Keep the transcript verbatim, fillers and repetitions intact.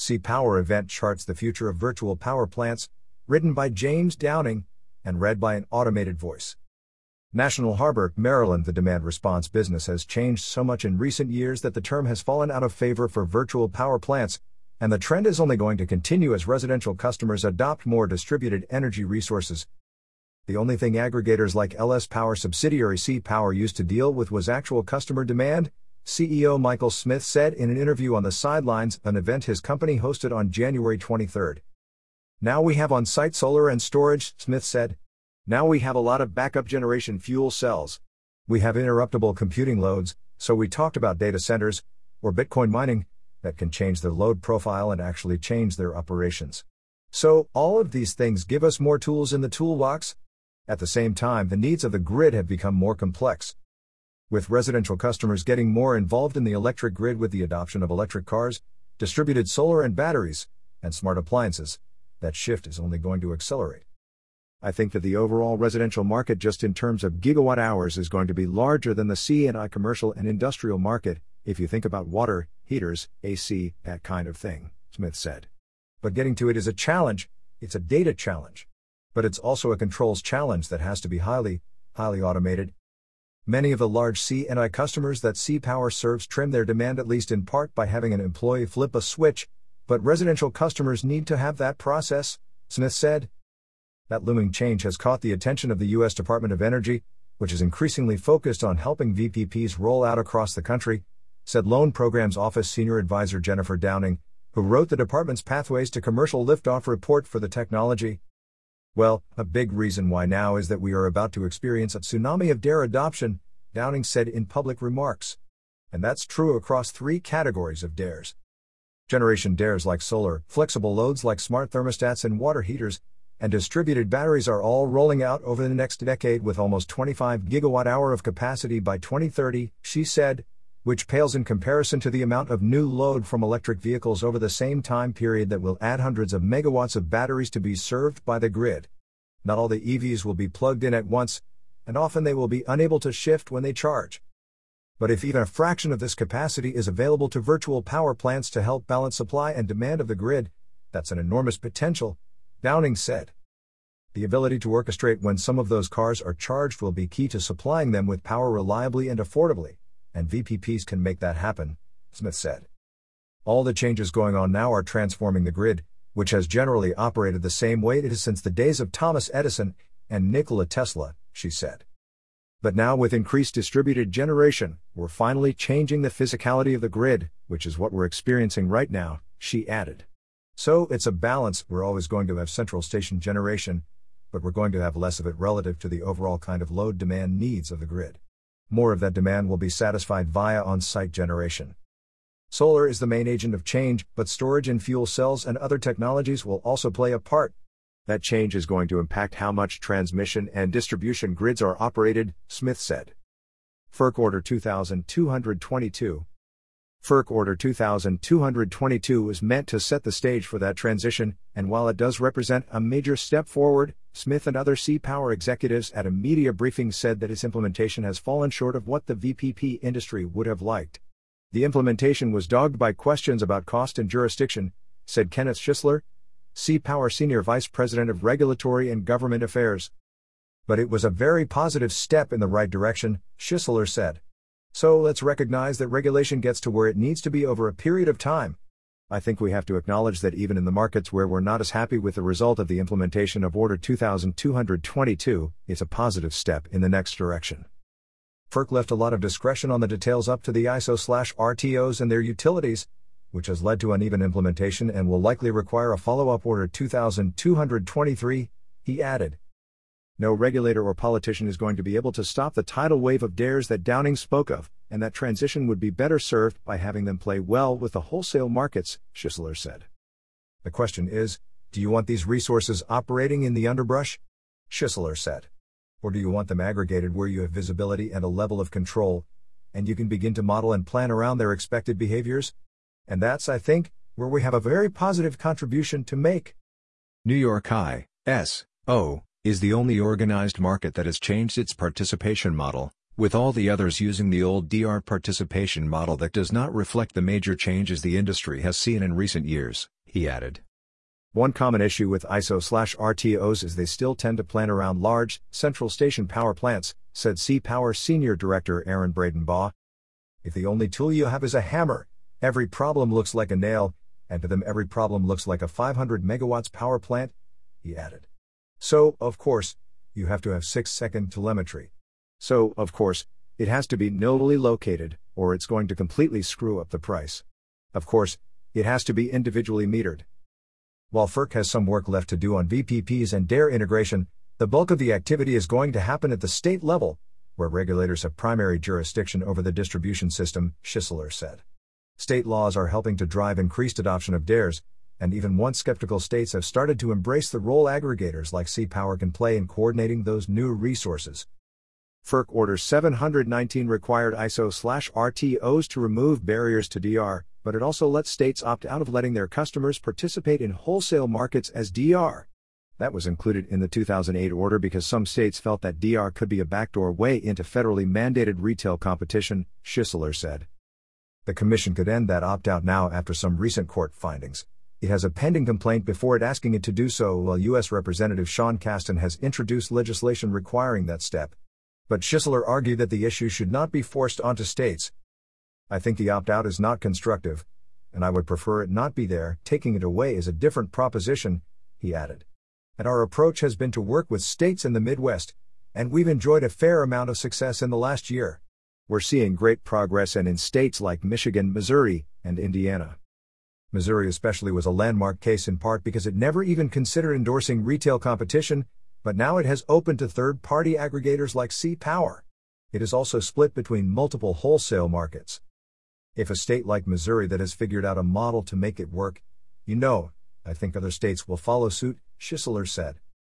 C-Power event charts the future of virtual power plants, written by James Downing and read by an automated voice. National Harbor, Maryland. The demand response business has changed so much in recent years that the term has fallen out of favor for virtual power plants, and the trend is only going to continue as residential customers adopt more distributed energy resources. The only thing aggregators like L S Power subsidiary C-Power used to deal with was actual customer demand, C E O Michael Smith said in an interview on The Sidelines, an event his company hosted on January twenty-third. Now we have on-site solar and storage, Smith said. Now we have a lot of backup generation fuel cells. We have interruptible computing loads, so we talked about data centers, or Bitcoin mining, that can change their load profile and actually change their operations. So, all of these things give us more tools in the toolbox. At the same time, the needs of the grid have become more complex. With residential customers getting more involved in the electric grid with the adoption of electric cars, distributed solar and batteries, and smart appliances, that shift is only going to accelerate. I think that the overall residential market just in terms of gigawatt hours is going to be larger than the C and I commercial and industrial market, if you think about water, heaters, A C, that kind of thing, Smith said. But getting to it is a challenge. It's a data challenge. But it's also a controls challenge that has to be highly, highly automated. Many of the large C and I customers that C-Power serves trim their demand at least in part by having an employee flip a switch, but residential customers need to have that process, Smith said. That looming change has caught the attention of the U S Department of Energy, which is increasingly focused on helping V P Ps roll out across the country, said Loan Programs Office Senior Advisor Jennifer Downing, who wrote the department's Pathways to Commercial Liftoff report for the technology. Well, a big reason why now is that we are about to experience a tsunami of D A R E adoption, Downing said in public remarks. And that's true across three categories of D A Rs. Generation D A Rs like solar, flexible loads like smart thermostats and water heaters, and distributed batteries are all rolling out over the next decade with almost twenty-five gigawatt hour of capacity by twenty thirty, she said, which pales in comparison to the amount of new load from electric vehicles over the same time period that will add hundreds of megawatts of batteries to be served by the grid. Not all the E Vs will be plugged in at once, and often they will be unable to shift when they charge. But if even a fraction of this capacity is available to virtual power plants to help balance supply and demand of the grid, that's an enormous potential, Downing said. The ability to orchestrate when some of those cars are charged will be key to supplying them with power reliably and affordably, and V P Ps can make that happen, Smith said. All the changes going on now are transforming the grid, which has generally operated the same way it has since the days of Thomas Edison and Nikola Tesla, she said. But now with increased distributed generation, we're finally changing the physicality of the grid, which is what we're experiencing right now, she added. So, it's a balance. We're always going to have central station generation, but we're going to have less of it relative to the overall kind of load demand needs of the grid. More of that demand will be satisfied via on-site generation. Solar is the main agent of change, but storage and fuel cells and other technologies will also play a part. That change is going to impact how much transmission and distribution grids are operated, Smith said. F E R C Order two thousand two hundred twenty-two. F E R C Order two thousand two hundred twenty-two was meant to set the stage for that transition, and while it does represent a major step forward, Smith and other C-Power executives at a media briefing said that its implementation has fallen short of what the V P P industry would have liked. The implementation was dogged by questions about cost and jurisdiction, said Kenneth Schisler, C-Power Senior Vice President of Regulatory and Government Affairs. But it was a very positive step in the right direction, Schisler said. So let's recognize that regulation gets to where it needs to be over a period of time. I think we have to acknowledge that even in the markets where we're not as happy with the result of the implementation of Order two thousand two hundred twenty-two, it's a positive step in the next direction. F E R C left a lot of discretion on the details up to the I S O/R T Os and their utilities, which has led to uneven implementation and will likely require a follow-up Order two thousand two hundred twenty-three, he added. No regulator or politician is going to be able to stop the tidal wave of D A Rs that Downing spoke of, and that transition would be better served by having them play well with the wholesale markets, Schisler said. The question is, do you want these resources operating in the underbrush? Schisler said. Or do you want them aggregated where you have visibility and a level of control, and you can begin to model and plan around their expected behaviors? And that's, I think, where we have a very positive contribution to make. New York I S O is the only organized market that has changed its participation model, with all the others using the old D R participation model that does not reflect the major changes the industry has seen in recent years, he added. One common issue with I S O/R T Os is they still tend to plan around large, central station power plants, said C-Power Senior Director Aaron Bradenbaugh. If the only tool you have is a hammer, every problem looks like a nail, and to them every problem looks like a five hundred megawatts power plant, he added. So, of course, you have to have six second telemetry. So, of course, it has to be nodally located, or it's going to completely screw up the price. Of course, it has to be individually metered. While F E R C has some work left to do on V P Ps and D A R E integration, the bulk of the activity is going to happen at the state level, where regulators have primary jurisdiction over the distribution system, Schisler said. State laws are helping to drive increased adoption of D A Rs, and even once skeptical states have started to embrace the role aggregators like C-Power can play in coordinating those new resources. F E R C Order seven hundred nineteen required I S O/R T Os to remove barriers to D R, but it also lets states opt out of letting their customers participate in wholesale markets as D R. That was included in the two thousand eight order because some states felt that D R could be a backdoor way into federally mandated retail competition, Schisler said. The Commission could end that opt-out now after some recent court findings. It has a pending complaint before it asking it to do so, while U S Representative Sean Casten has introduced legislation requiring that step. But Schisler argued that the issue should not be forced onto states. I think the opt-out is not constructive, and I would prefer it not be there. Taking it away is a different proposition, he added. And our approach has been to work with states in the Midwest, and we've enjoyed a fair amount of success in the last year. We're seeing great progress and in states like Michigan, Missouri, and Indiana. Missouri especially was a landmark case in part because it never even considered endorsing retail competition, but now it has opened to third-party aggregators like C-Power. It is also split between multiple wholesale markets. If a state like Missouri that has figured out a model to make it work, you know, I think other states will follow suit, Schisler said.